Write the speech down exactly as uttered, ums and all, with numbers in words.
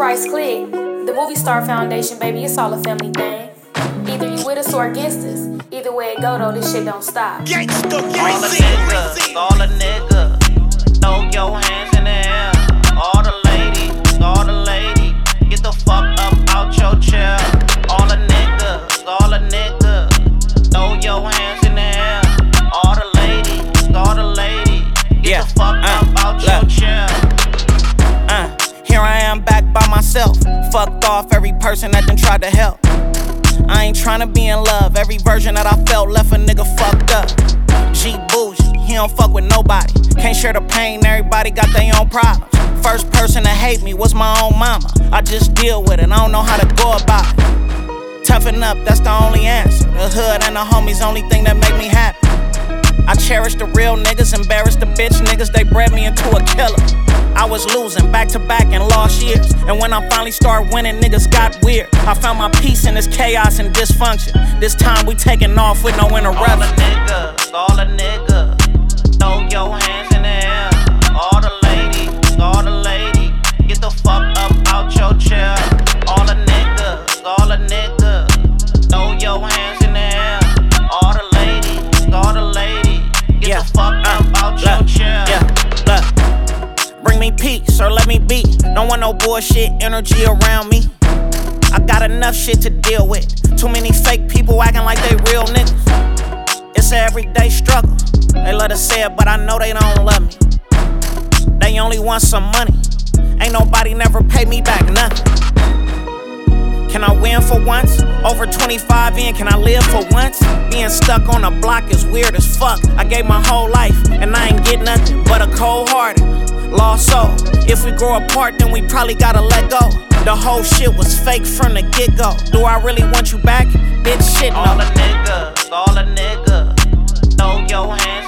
Price Click. The Movie Star Foundation, baby, it's all a family thing. Either you with us or against us. Either way it go though, this shit don't stop. Gangsta, all a nigga, all a nigga. Throw your hands in the air. All the ladies, all the ladies. Get the fuck up out your chair. All a nigga, all a nigga. Throw your hands in the air. All the ladies, all the ladies. Get yeah, the fuck uh, up out look. your chair. Uh, here I am back by myself. Fucked off every person that done tried to help. I ain't tryna be in love. Every version that I felt left a nigga fucked up. G bougie, he don't fuck with nobody. Can't share the pain, everybody got their own problems. First person to hate me was my own mama. I just deal with it, I don't know how to go about it. Toughen up, that's the only answer. The hood and the homies, only thing that make me happy. I cherish the real niggas, embarrass the bitch niggas, they bred me into a killer. I was losing back to back in lost years. And when I finally started winning, niggas got weird. I found my peace in this chaos and dysfunction. This time we taking off with no interruption. All a nigga, all a nigga. Throw your hands in the air. All the ladies, all the ladies. Get the fuck up out your chair. All a nigga, all a nigga. Throw your hands in the air. All the ladies, all the ladies. Get yeah, the fuck uh, up out look, your chair. Yeah, look. Bring me peace or let me be. Don't want no bullshit energy around me. I got enough shit to deal with. Too many fake people acting like they real niggas. It's an everyday struggle. They let us say it, but I know they don't love me. They only want some money. Ain't nobody never pay me back nothing. Can I win for once? Over twenty-five in, can I live for once? Being stuck on a block is weird as fuck. I gave my whole life, and I ain't get nothing but a cold hearted lost soul. If we grow apart, then we probably gotta let go. The whole shit was fake from the get-go. Do I really want you back? Bitch, shit, no. All a nigga, all a nigga. Throw your hands